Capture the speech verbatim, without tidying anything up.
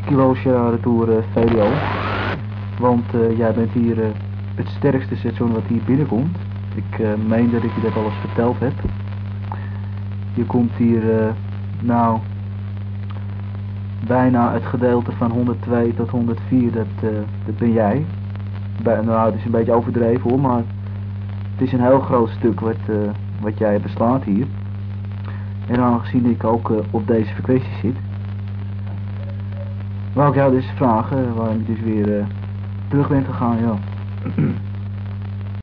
Kilo Sierra Retour uh, V D O. Want uh, jij bent hier uh, het sterkste station wat hier binnenkomt. Ik uh, meen dat ik je dat al eens verteld heb. Je komt hier, uh, nou, bijna het gedeelte van honderdtwee tot honderdvier, dat, uh, dat ben jij. Bij, nou, het is een beetje overdreven hoor, maar het is een heel groot stuk wat, uh, wat jij beslaat hier. En aangezien ik ook uh, op deze frequentie zit, wou ik jou dus vragen waarom je dus weer uh, terug bent gegaan, ja.